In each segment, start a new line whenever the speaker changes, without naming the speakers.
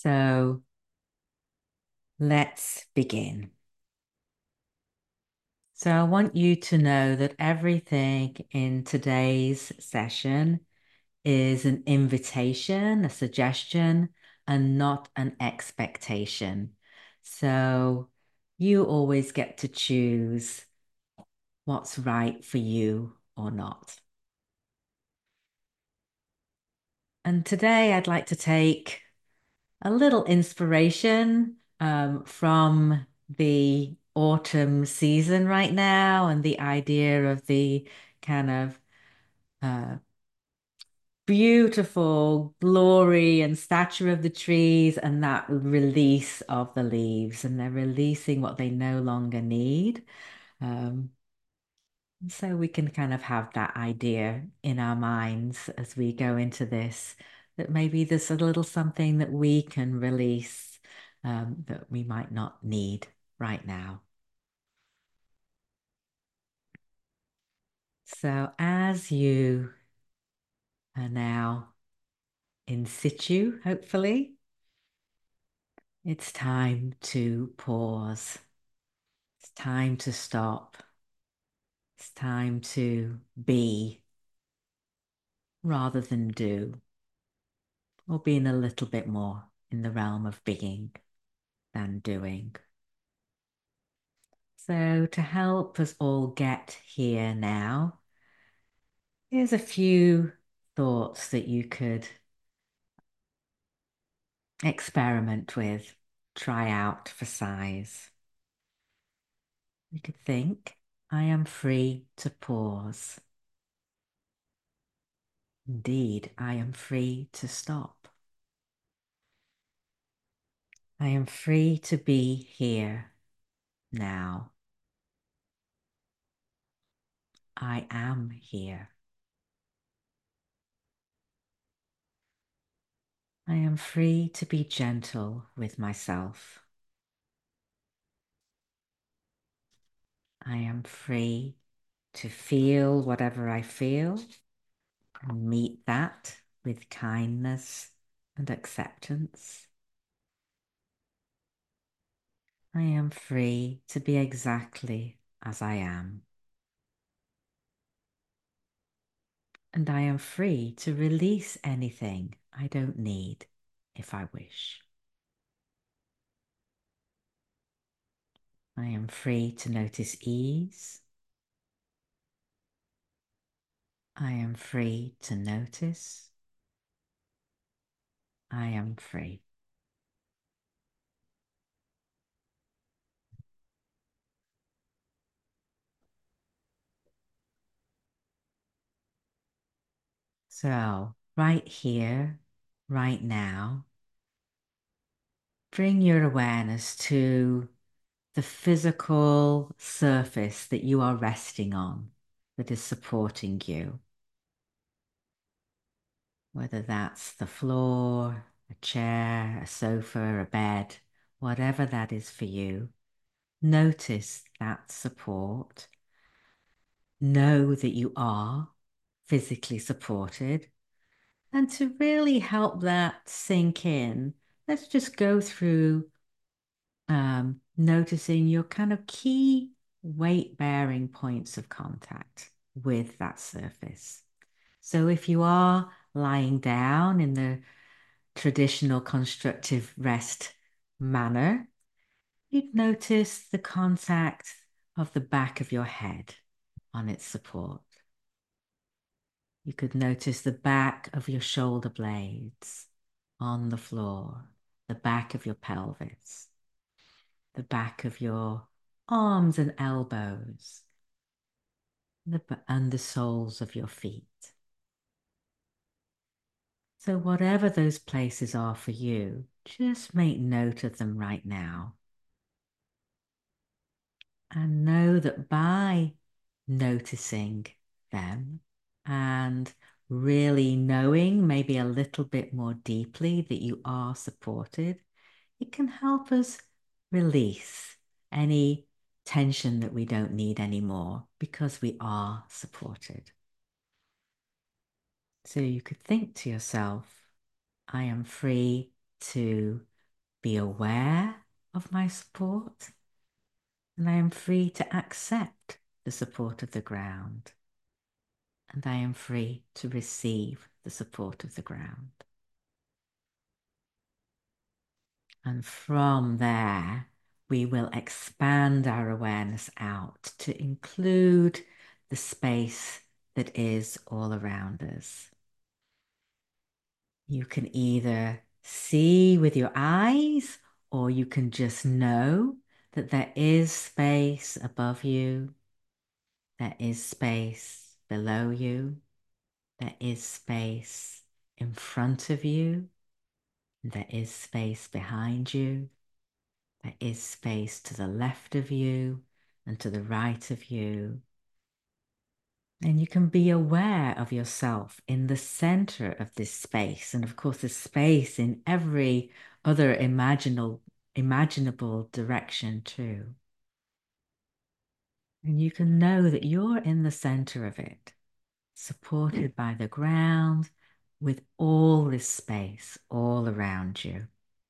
So let's begin. So I want you to know that everything in today's session is an invitation, a suggestion, and not an expectation. So you always get to choose what's right for you or not. And today I'd like to take a little inspiration from the autumn season right now and the idea of the kind of uh, beautiful glory and stature of the trees and that release of the leaves, and they're releasing what they no longer need. Um, so we can kind of have that idea in our minds as we go into this, that maybe there's a little something that we can release that we might not need right now. So as you are now in situ, hopefully, it's time to pause. It's time to stop. It's time to be rather than do, or being a little bit more in the realm of being than doing. So to help us all get here now, here's a few thoughts that you could experiment with, try out for size. You could think, I am free to pause. Indeed, I am free to stop. I am free to be here now. I am here. I am free to be gentle with myself. I am free to feel whatever I feel and meet that with kindness and acceptance. I am free to be exactly as I am. And I am free to release anything I don't need if I wish. I am free to notice ease. I am free to notice. I am free. So, right here, right now, bring your awareness to the physical surface that you are resting on that is supporting you. Whether that's the floor, a chair, a sofa, a bed, whatever that is for you, notice that support. Know that you are physically supported. And to really help that sink in, let's just go through noticing your kind of key weight-bearing points of contact with that surface. So if you are lying down in the traditional constructive rest manner, you'd notice the contact of the back of your head on its support. You could notice the back of your shoulder blades on the floor, the back of your pelvis, the back of your arms and elbows, and the soles of your feet. So whatever those places are for you, just make note of them right now. And know that by noticing them and really knowing maybe a little bit more deeply that you are supported, it can help us release any tension that we don't need anymore because we are supported. So you could think to yourself, I am free to be aware of my support, and I am free to accept the support of the ground, and I am free to receive the support of the ground. And from there, we will expand our awareness out to include the space that is all around us. You can either see with your eyes, or you can just know that there is space above you, there is space below you, there is space in front of you, there is space behind you, there is space to the left of you and to the right of you. And you can be aware of yourself in the center of this space. And of course, there's space in every other imaginable direction too. And you can know that you're in the center of it, supported by the ground, with all this space all around you.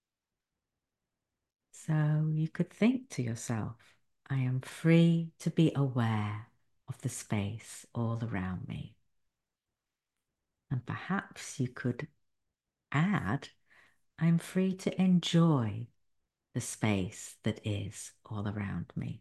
So you could think to yourself, I am free to be aware of the space all around me. And perhaps you could add, I'm free to enjoy the space that is all around me.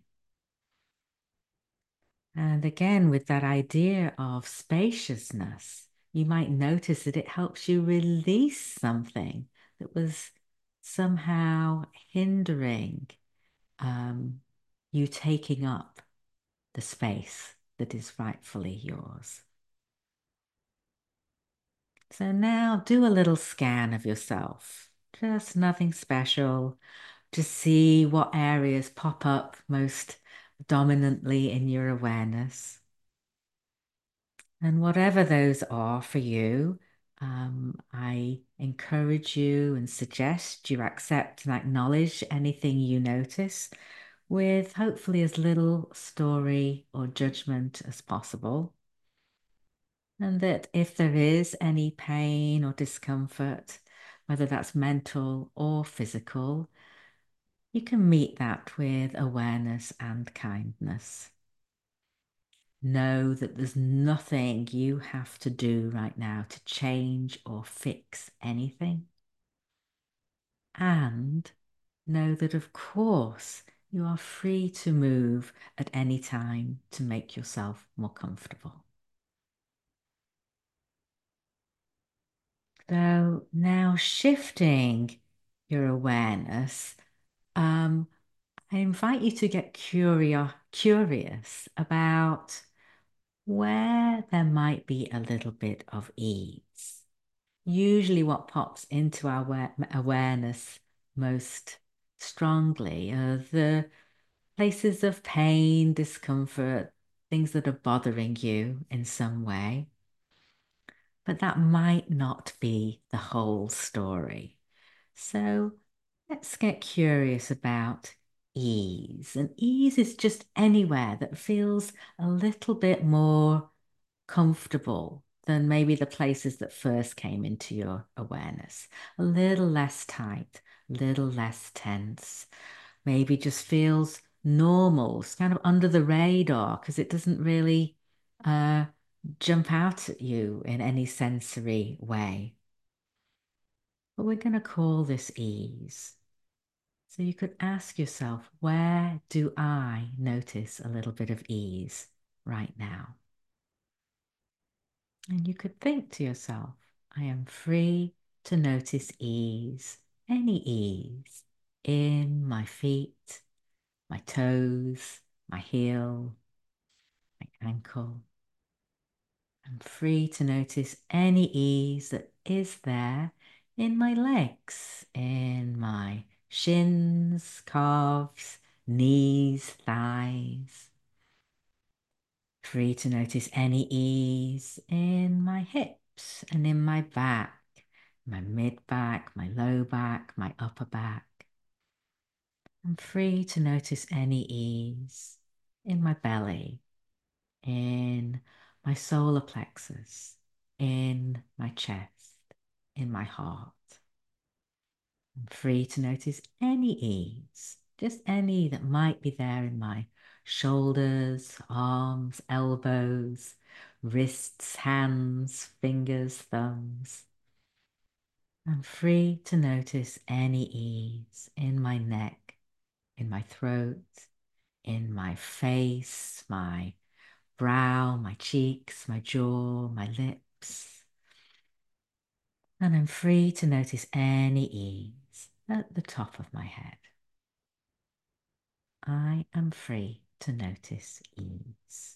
And again, with that idea of spaciousness, you might notice that it helps you release something that was somehow hindering you taking up the space that is rightfully yours. So now do a little scan of yourself, just nothing special, to see what areas pop up most dominantly in your awareness. And whatever those are for you, I encourage you and suggest you accept and acknowledge anything you notice with hopefully as little story or judgment as possible. And that if there is any pain or discomfort, whether that's mental or physical, you can meet that with awareness and kindness. Know that there's nothing you have to do right now to change or fix anything. And know that, of course, you are free to move at any time to make yourself more comfortable. So now shifting your awareness, I invite you to get curious about where there might be a little bit of ease. Usually what pops into our awareness most strongly are the places of pain, discomfort, things that are bothering you in some way. But that might not be the whole story. So let's get curious about ease. And ease is just anywhere that feels a little bit more comfortable than maybe the places that first came into your awareness. A little less tight, a little less tense. Maybe just feels normal, it's kind of under the radar because it doesn't really uh, jump out at you in any sensory way. But we're going to call this ease. So you could ask yourself, where do I notice a little bit of ease right now? And you could think to yourself, I am free to notice ease, any ease, in my feet, my toes, my heel, my ankle. I'm free to notice any ease that is there in my legs, in my shins, calves, knees, thighs. Free to notice any ease in my hips and in my back, my mid back, my low back, my upper back. I'm free to notice any ease in my belly, in my solar plexus, in my chest, in my heart. I'm free to notice any ease, just any that might be there in my shoulders, arms, elbows, wrists, hands, fingers, thumbs. I'm free to notice any ease in my neck, in my throat, in my face, my brow, my cheeks, my jaw, my lips. And I'm free to notice any ease at the top of my head. I am free to notice ease.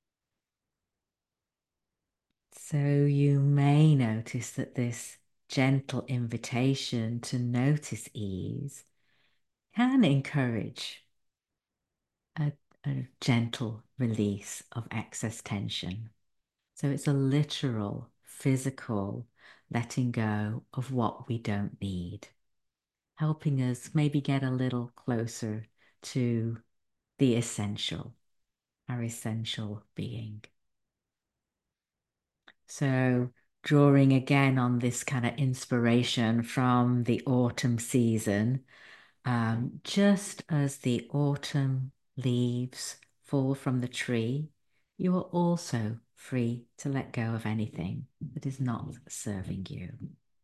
So you may notice that this gentle invitation to notice ease can encourage a, a gentle release of excess tension. So it's a literal, physical letting go of what we don't need, helping us maybe get a little closer to the essential, our essential being. So drawing again on this kind of inspiration from the autumn season, just as the autumn leaves fall from the tree, you are also free to let go of anything that is not serving you.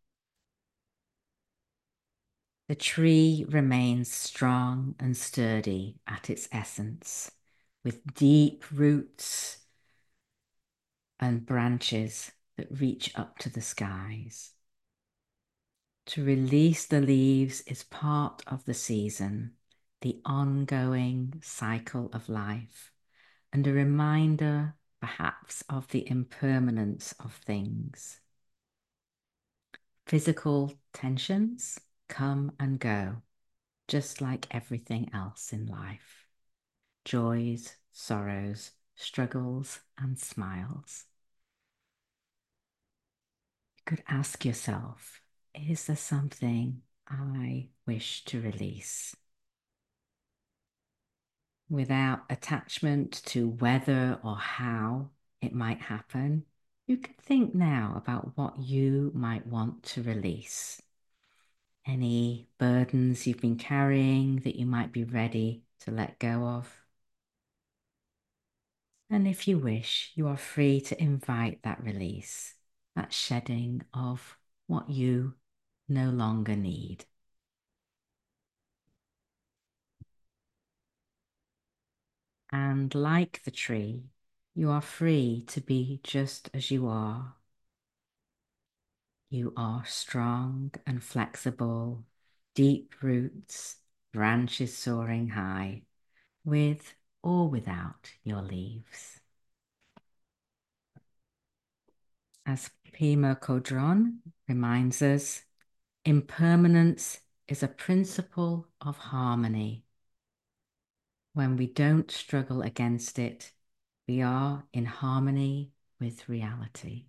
The tree remains strong and sturdy at its essence, with deep roots and branches that reach up to the skies. To release the leaves is part of the season, the ongoing cycle of life, and a reminder, perhaps, of the impermanence of things. Physical tensions come and go, just like everything else in life. Joys, sorrows, struggles, and smiles. You could ask yourself, is there something I wish to release? Without attachment to whether or how it might happen, you can think now about what you might want to release. Any burdens you've been carrying that you might be ready to let go of. And if you wish, you are free to invite that release, that shedding of what you no longer need. And like the tree, you are free to be just as you are. You are strong and flexible, deep roots, branches soaring high, with or without your leaves. As Pema Chodron reminds us, impermanence is a principle of harmony. When we don't struggle against it, we are in harmony with reality.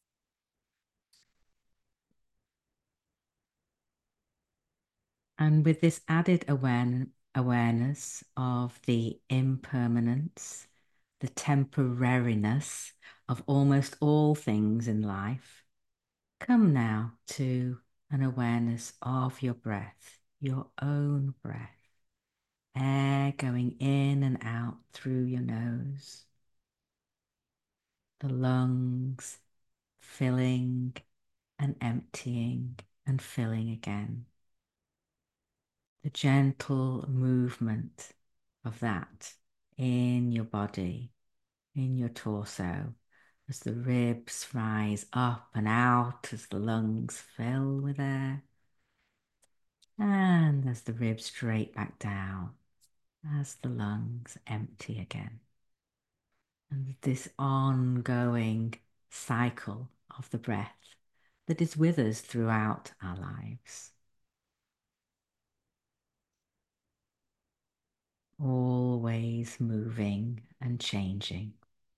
And with this added awareness of the impermanence, the temporariness of almost all things in life, come now to an awareness of your breath, your own breath. Air going in and out through your nose. The lungs filling and emptying and filling again. The gentle movement of that in your body, in your torso, as the ribs rise up and out, as the lungs fill with air, and as the ribs straight back down, as the lungs empty again. And this ongoing cycle of the breath that is with us throughout our lives. Always moving and changing.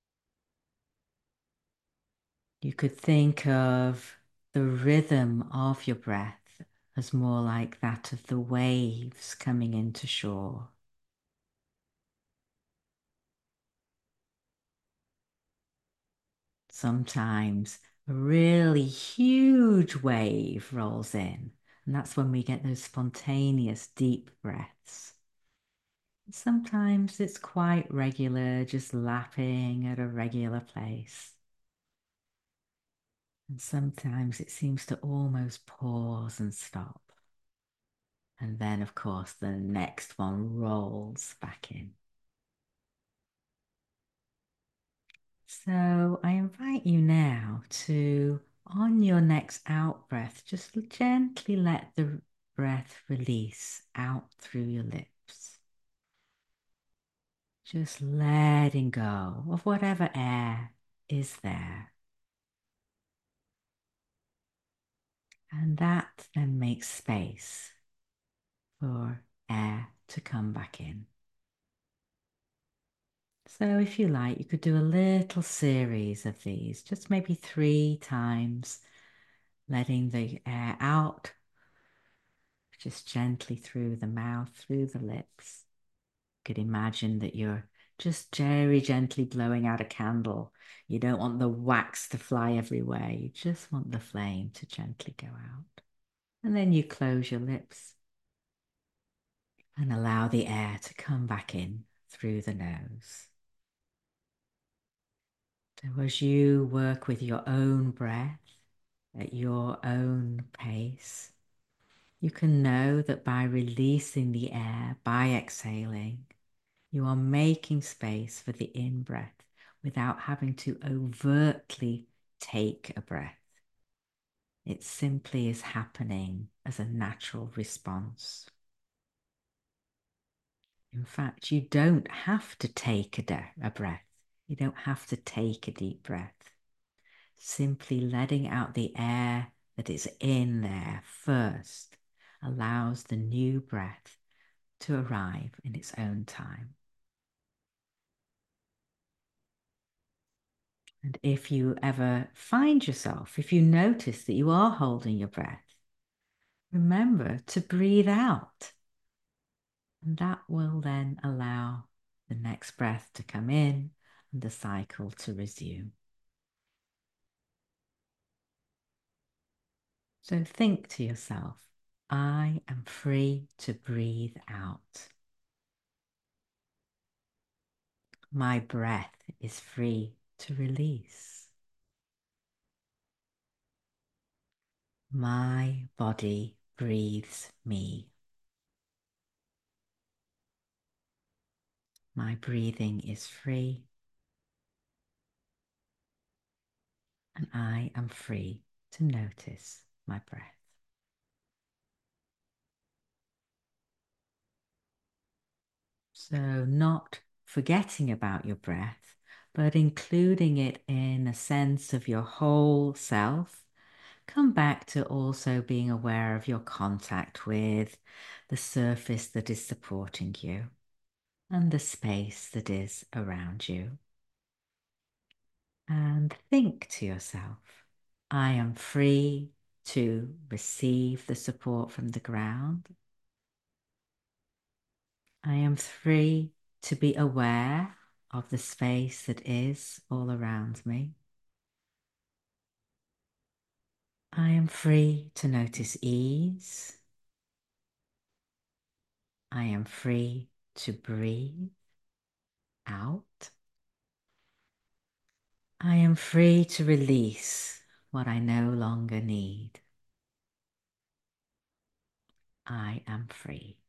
You could think of the rhythm of your breath as more like that of the waves coming into shore. Sometimes a really huge wave rolls in And that's when we get those spontaneous deep breaths. Sometimes it's quite regular, just lapping at a regular place. And sometimes it seems to almost pause and stop. And then, of course, the next one rolls back in. So I invite you now to, on your next out breath, just gently let the breath release out through your lips. Just letting go of whatever air is there. And that then makes space for air to come back in. So if you like, you could do a little series of these, just maybe 3 times, letting the air out, just gently through the mouth, through the lips. You could imagine that you're just very gently blowing out a candle. You don't want the wax to fly everywhere. You just want the flame to gently go out. And then you close your lips and allow the air to come back in through the nose. So as you work with your own breath at your own pace, you can know that by releasing the air, by exhaling, you are making space for the in-breath without having to overtly take a breath. It simply is happening as a natural response. In fact, you don't have to take a breath. You don't have to take a deep breath. Simply letting out the air that is in there first allows the new breath to arrive in its own time. And if you ever find yourself, if you notice that you are holding your breath, remember to breathe out. And that will then allow the next breath to come in and the cycle to resume. So think to yourself, I am free to breathe out. My breath is free to release. My body breathes me. My breathing is free, and I am free to notice my breath. So not forgetting about your breath, but including it in a sense of your whole self. Come back to also being aware of your contact with the surface that is supporting you and the space that is around you. And think to yourself, I am free to receive the support from the ground. I am free to be aware of the space that is all around me. I am free to notice ease. I am free to breathe out. I am free to release what I no longer need. I am free.